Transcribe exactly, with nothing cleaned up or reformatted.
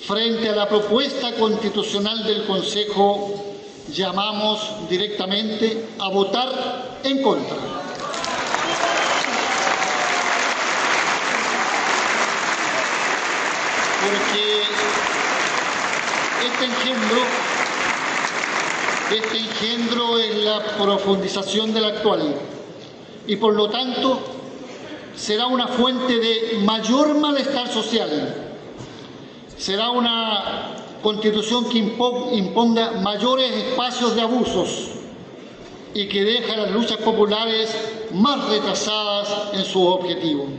frente a la propuesta constitucional del Consejo, llamamos directamente a votar en contra. Porque este engendro, este engendro es la profundización del actual y por lo tanto será una fuente de mayor malestar social. Será una constitución que imponga mayores espacios de abusos y que deja a las luchas populares más retrasadas en su objetivo.